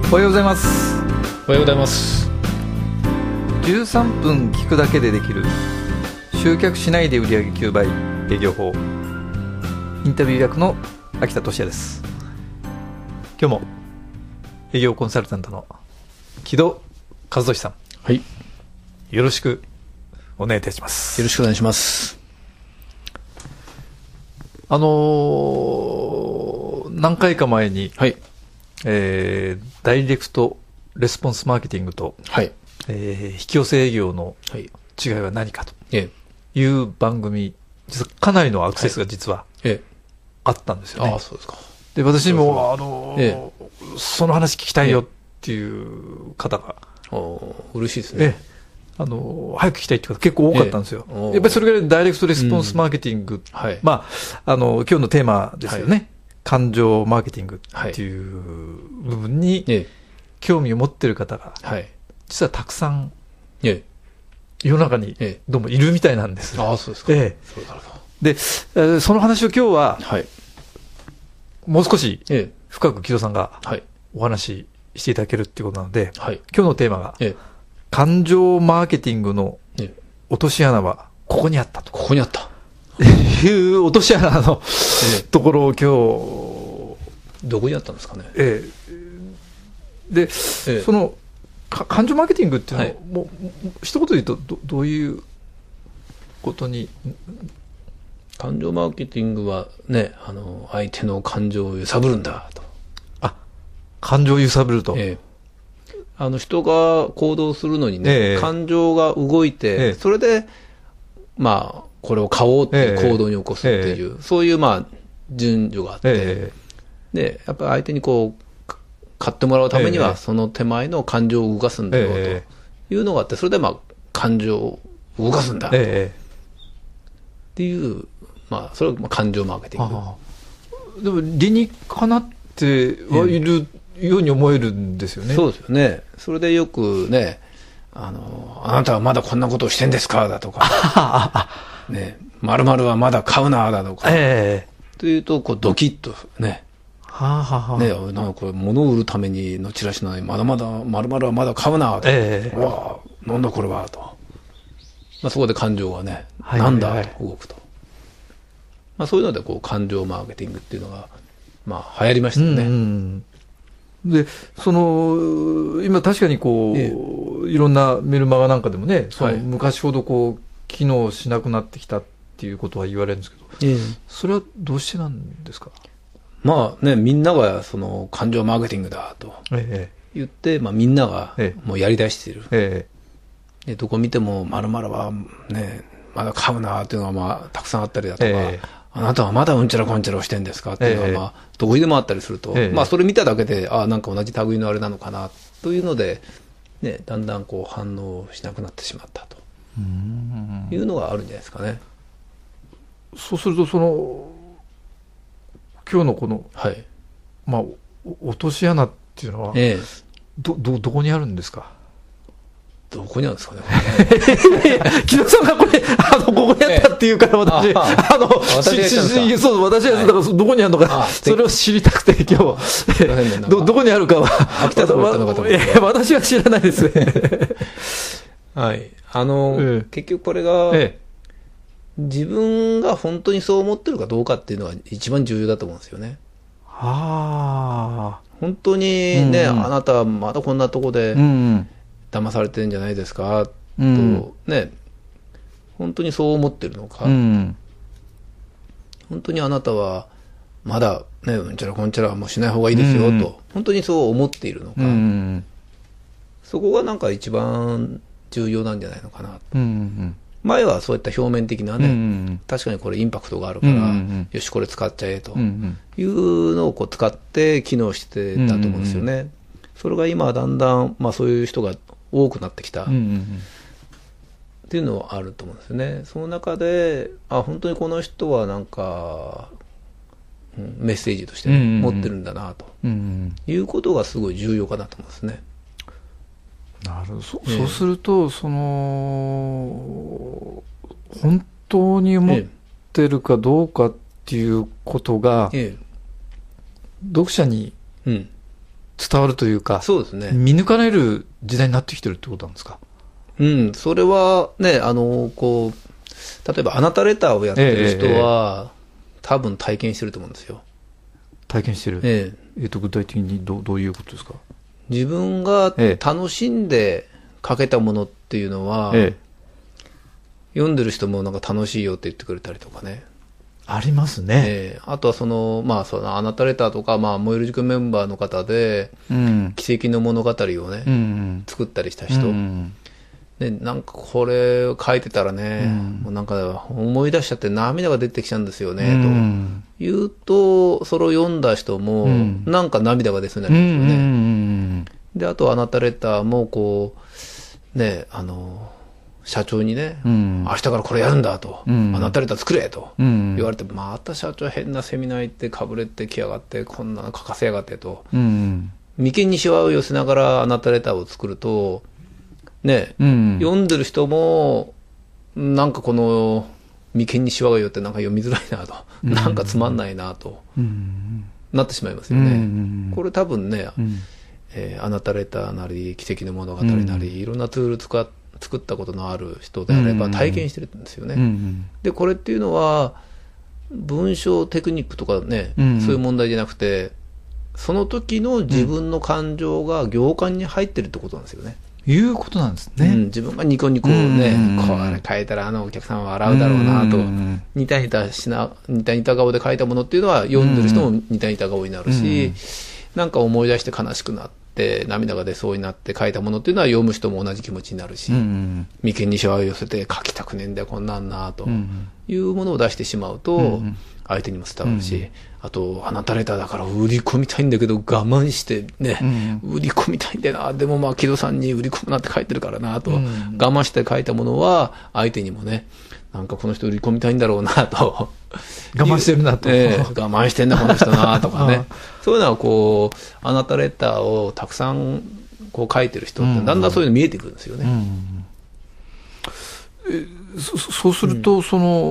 おはようございます。 おはようございます。 13分聞くだけでできる集客しないで売上9倍営業法、インタビュー役の秋田俊也です。今日も営業コンサルタントの木戸和俊さん、 はい、 よろしくお願いいたします。 よろしくお願いします。 何回か前に、 はい、 ダイレクトレスポンスマーケティングと、 はい、 引き寄せ営業の違いは何かという番組、実はかなりのアクセスが実はあったんですよね。 あ、そうですか。 で、私もその話聞きたいよっていう方が、 嬉しいですね。 早く聞きたいっていう方結構多かったんですよ。やっぱりそれぐらいダイレクトレスポンスマーケティング、まあ、今日のテーマですよね。感情マーケティングっていう部分に興味を持っている方が、実はたくさん世の中にどうもいるみたいなんです。 ああ、そうですか。 で、その話を今日は、もう少し深く木戸さんがお話ししていただけるっていうことなので、今日のテーマが、感情マーケティングの落とし穴はここにあったと。 ここにあった。 いう落とし穴のところを今日、どこにあったんですかね。 で、その感情マーケティングっていうのは、もう一言で言うとどういうことに。 感情マーケティングはね、相手の感情を揺さぶるんだと。 感情を揺さぶると。 人が行動するのにね、感情が動いて、それで、まあ、これを買おうっていう行動に起こすっていう、そういう、まあ、順序があって、で、やっぱり相手にこう、買ってもらうためには、その手前の感情を動かすんだよというのがあって、それでまあ、感情を動かすんだと。っていう、まあ、それが感情マーケティング。 でも、理にかなってはいるように思えるんですよね。 そうですよね。それでよくね、あなたはまだこんなことをしてんですかだとか、ね、〇〇はまだ買うなだとか、というと、こう、ドキッとね、ね、なんかこれ物を売るためにのチラシなのに、まだまだ、〇〇はまだ買うなと、わあ、なんだこれはと。まあ、そこで感情がね、なんだと動くと。まあ、そういうので、こう、感情マーケティングっていうのが、まあ、流行りましたよね。 で、今確かにこう、いろんなメルマガなんかでもね、昔ほどこう、機能しなくなってきたっていうことは言われるんですけど、それはどうしてなんですか？ まあね、みんながその感情マーケティングだと言って、まあみんながもうやり出している。でどこ見ても〇〇はね、まだ買うなっていうのがまあたくさんあったりだとか、あなたはまだうんちゃらこんちゃらをしてんですかっていうのはまあどこにでもあったりすると、まあそれ見ただけで、なんか同じ類のあれなのかなというので、ね、だんだんこう反応しなくなってしまったというのがあるんじゃないですかね。 そうすると今日のこの、まあ落とし穴っていうのは、どこにあるんですか？ どこにあるんですかね。 木戸さんがこれ、ここにあったっていうから、私がだからどこにあるのか、それを知りたくて、今日、どこにあるかは、 秋田さんがったのかと思って。 私は知らないですね。 はい。結局これが、自分が本当にそう思ってるかどうかっていうのが一番重要だと思うんですよね。本当にね、あなたはまだこんなとこで騙されてるんじゃないですかと、ね、本当にそう思ってるのか、本当にあなたはまだね、うんちゃらこんちゃらはもうしない方がいいですよと、本当にそう思っているのか、そこがなんか一番重要なんじゃないのかなと。前はそういった表面的なね、確かにこれインパクトがあるから、よしこれ使っちゃえというのをこう使って機能してたと思うんですよね。それが今はだんだん、まあそういう人が多くなってきたっていうのはあると思うんですよね。その中で、本当にこの人はなんか、メッセージとして持ってるんだなということがすごい重要かなと思うんですね。 なるほど。そうすると、本当に思ってるかどうかっていうことが、読者に伝わるというか、 そうですね。 見抜かれる時代になってきてるってことなんですか。 うん、それはね、こう、例えばあなたレターをやってる人は、多分体験してると思うんですよ。 体験してる。具体的にどういうことですか。 自分が楽しんで書けたものっていうのは、読んでる人もなんか楽しいよって言ってくれたりとかね。 ありますね。 あとはそのあなたレターとか、燃える塾メンバーの方で、奇跡の物語をね、作ったりした人。で、なんかこれ書いてたらね、もうなんか思い出しちゃって涙が出てきちゃうんですよね、と言うと、それを読んだ人も、なんか涙が出そうになりますよね。で、あとあなたレターも、こう、ね、社長にね、明日からこれやるんだと、あなたレター作れと言われて、また社長変なセミナー行ってかぶれてきやがって、こんなの書かせやがってと。眉間にしわを寄せながらあなたレターを作ると、ね、読んでる人も、なんかこの眉間にしわが寄ってなんか読みづらいなと、なんかつまんないなと、なってしまいますよね。これ多分ね、あなたレターなり、奇跡の物語なり、いろんなツール作ったことのある人であれば体験してるんですよね。で、これっていうのは、文章テクニックとかね、そういう問題じゃなくて、その時の自分の感情が行間に入ってるってことなんですよね。 いうことなんですね。 自分がニコニコね、これ書いたらお客さんは笑うだろうなと、似た似た顔で書いたものっていうのは読んでる人も似た似た顔になるし、なんか思い出して悲しくなって涙が出そうになって書いたものっていうのは読む人も同じ気持ちになるし、眉間にしわを寄せて書きたくねえんだよこんなんなというものを出してしまうと相手にも伝わるし、あとあなたレターだから売り込みたいんだけど我慢してね、売り込みたいんだよな、でも木戸さんに売り込むなって書いてるからなと、我慢して書いたものは相手にもね、なんかこの人売り込みたいんだろうなと我慢してるなと、 我慢してんだこの人なとかねそういうのはこうあなたレターをたくさんこう書いてる人ってだんだんそういうの見えてくるんですよね。 そうすると、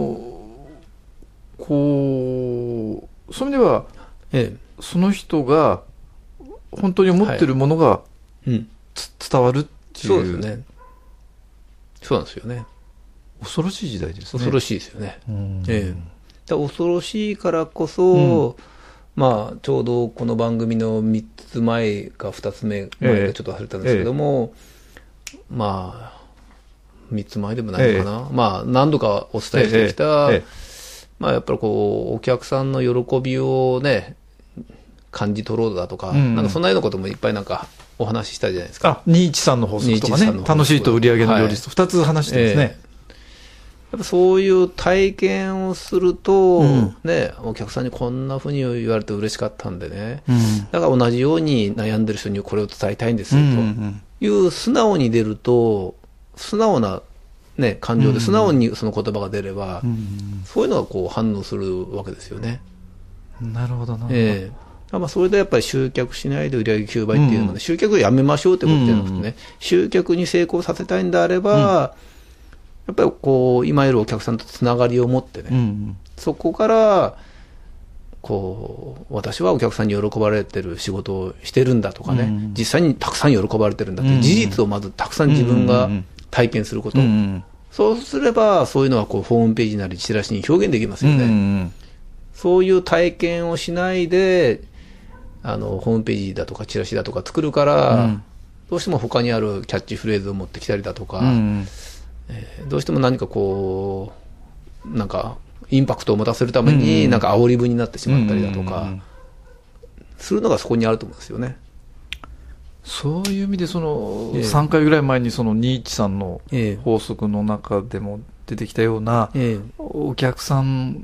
こうそういう意味では、その人が本当に思ってるものが、伝わるっていう、 そうですね。そうなんですよね。 恐ろしい時代ですね。 恐ろしいですよね。恐ろしいからこそ、ちょうどこの番組の3つ前か2つ目前かちょっと忘れたんですけども、3つ前でもないのかな、何度かお伝えしてきた、やっぱりこうお客さんの喜びをね感じ取ろうだとか、なんかそんなようなこともいっぱいなんかお話ししたじゃないですか。 213の法則とかね、楽しいと売り上げの両立と2つ話してますね。 やっぱそういう体験をすると、ね、お客さんにこんなふうに言われて嬉しかったんでね、だから同じように悩んでる人にこれを伝えたいんですよという素直に出ると、素直なね、感情で素直にその言葉が出れば、そういうのがこう反応するわけですよね。 なるほどな。 それでやっぱり集客しないで売上9倍っていうのはね、集客をやめましょうってことじゃなくてね、集客に成功させたいんであれば、やっぱりこう今いるお客さんとつながりを持ってね、そこからこう私はお客さんに喜ばれてる仕事をしてるんだとかね、実際にたくさん喜ばれてるんだっていう事実をまずたくさん自分が体験すること、そうすればそういうのはこうホームページなりチラシに表現できますよね。そういう体験をしないでホームページだとかチラシだとか作るから、どうしても他にあるキャッチフレーズを持ってきたりだとか、どうしても何かこうなんかインパクトを持たせるためになんか煽り文になってしまったりだとかするのがそこにあると思うんですよね。 そういう意味で3回ぐらい前に213の法則の中でも出てきたような、お客さん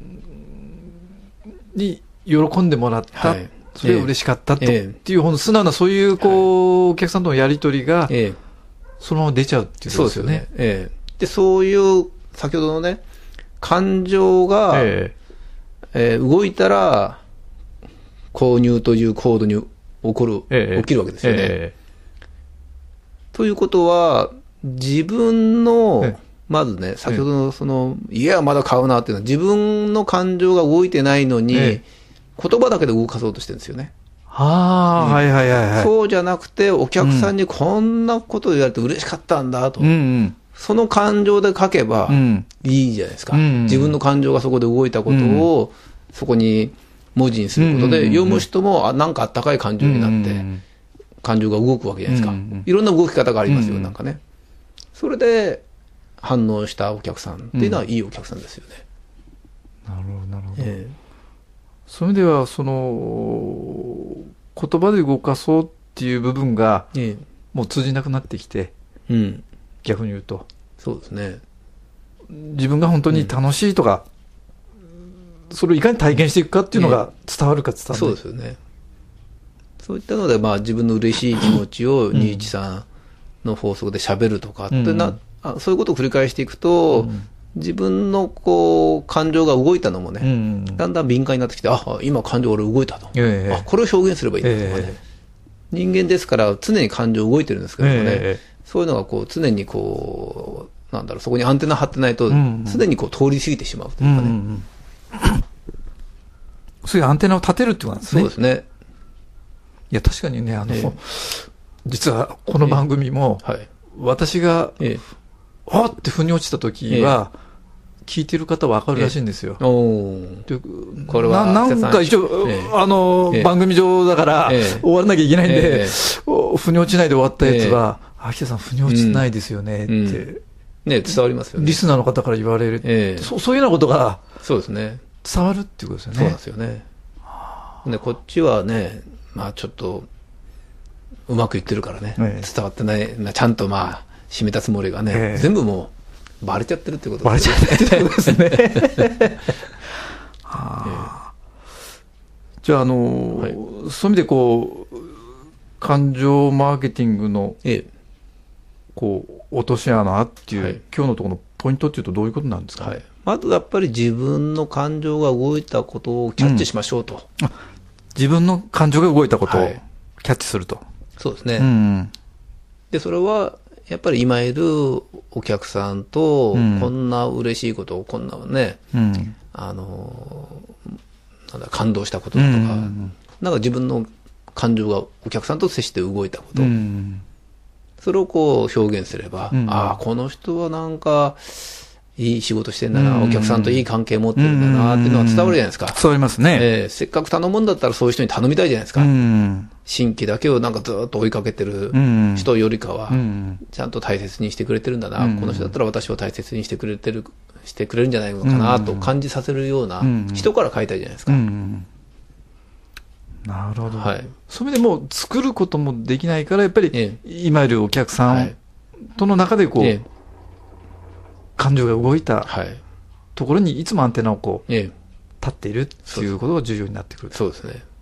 に喜んでもらった、それが嬉しかったっていう素直なそういうお客さんとのやり取りがそのまま出ちゃうっていうことですよね。 でそういう先ほどのね感情が動いたら購入という行動に起きるわけですよね。ということは自分のまずね先ほどのいやまだ買うなっていうのは自分の感情が動いてないのに言葉だけで動かそうとしてるんですよね。 はいはいはいはい。 そうじゃなくて、お客さんにこんなことを言われて嬉しかったんだと。その感情で書けばいいじゃないですか。自分の感情がそこで動いたことを、そこに文字にすることで、読む人もなんかあったかい感情になって、感情が動くわけじゃないですか。いろんな動き方がありますよ、なんかね。それで反応したお客さんっていうのは、いいお客さんですよね。 なるほど、なるほど。そういう意味では、その、言葉で動かそうっていう部分が、もう通じなくなってきて、逆に言うと。 そうですね。 自分が本当に楽しいとか、それをいかに体験していくかっていうのが伝わるか伝わらない。 そうですよね。そういったので、まあ自分の嬉しい気持ちを213の法則で喋るとかってそういうことを繰り返していくと、自分のこう感情が動いたのもね、だんだん敏感になってきて、あ、今感情俺動いたと。あ、これを表現すればいいんだとかね。人間ですから常に感情動いてるんですけどもね、そういうのがこう常にこう、なんだろう、そこにアンテナ張ってないと、常にこう通り過ぎてしまうというかね。 そういうアンテナを立てるってことなんですね。 そうですね。 いや、確かにね、実はこの番組も、私が、あって腑に落ちたときは、聞いてる方はわかるらしいんですよ。これはなんか一応、番組上だから、終わらなきゃいけないんで、腑に落ちないで終わったやつは、秋田さん腑に落ちないですよねって。 ね、伝わりますよね。 リスナーの方から言われる。そういうようなことが、 そうですね。 伝わるっていうことですよね。 そうなんですよね。で、こっちはね、まあちょっと、うまくいってるからね、伝わってない、ちゃんとまあ、締めたつもりがね、全部もう、バレちゃってるってことですね。 バレちゃってるってことですね。じゃあ、そういう意味でこう、感情マーケティングの、こう、落とし穴っていう、今日のところのポイントっていうとどういうことなんですか？ まずやっぱり自分の感情が動いたことをキャッチしましょうと。 自分の感情が動いたことをキャッチすると。 そうですね。で、それは、やっぱり今いるお客さんと、こんな嬉しいことを、こんなね、なんだ、感動したことだとか、なんか自分の感情がお客さんと接して動いたこと、それをこう表現すれば、ああ、この人はなんか、いい仕事してんだな、お客さんといい関係持ってるんだなっていうのは伝わるじゃないですか。 伝わりますね。 せっかく頼むんだったらそういう人に頼みたいじゃないですか。新規だけをなんかずっと追いかけてる人よりかは、ちゃんと大切にしてくれてるんだな、この人だったら私を大切にしてくれるんじゃないのかなと感じさせるような人から買いたいじゃないですか。 なるほど。そういう意味でもう作ることもできないから、やっぱり今いるお客さんとの中でこう、感情が動いたところにいつもアンテナをこう、立っているっていうことが重要になってくる。 そうですね。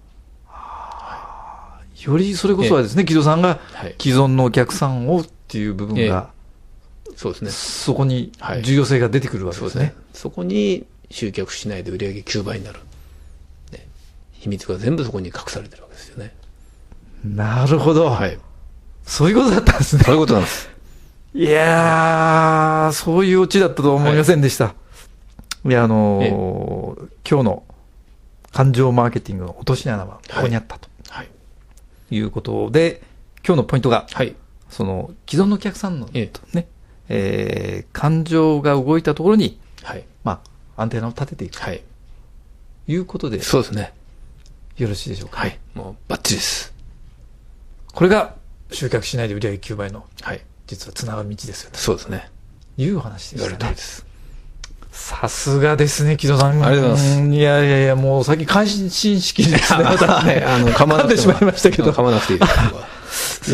よりそれこそはですね、木戸さんが既存のお客さんをっていう部分が、 そうですね。 そこに重要性が出てくるわけですね。 そこに集客しないで売上9倍になる。秘密が全部そこに隠されてるわけですよね。 なるほど。そういうことだったんですね。 そういうことなんです。 いやー、そういうオチだったと思いませんでした。いや、今日の感情マーケティングの落とし穴はここにあったと。いうことで、今日のポイントが、その既存のお客さんのね、感情が動いたところに、まあ、アンテナを立てていくということで、 そうですね。 よろしいでしょうか。 もうバッチリです。 これが集客しないで売上9倍の、実はつながる道ですよね。 そうですね。 いう話ですね。 言われたいです。 さすがですね、木戸さん。 ありがとうございます。 いやいやいや、もう最近感心式ですね。またね、 噛まなくてしまいましたけど。 噛まなくていいです。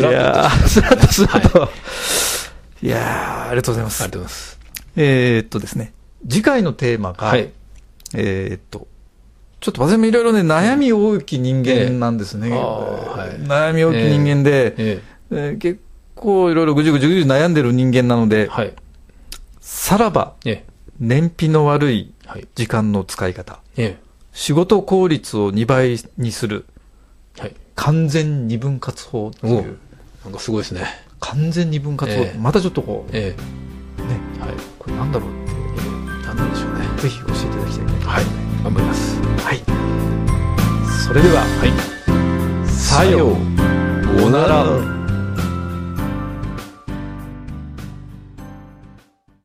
いやー、スラッとスラッと。いやー、ありがとうございます。 ありがとうございます。 ですね、次回のテーマが、ちょっと私もいろいろね、悩み多き人間なんですね。悩み多き人間で、結構いろいろぐじゅぐじゅ悩んでる人間なので、さらば、燃費の悪い時間の使い方、仕事効率を2倍にする、完全二分割法という。 なんかすごいですね。 完全二分割法、またちょっとこう、ね、これなんだろうって、 なんなんでしょうね。 ぜひ教えていただきたいと思います。 頑張ります。 それでは、 さよう。おなら。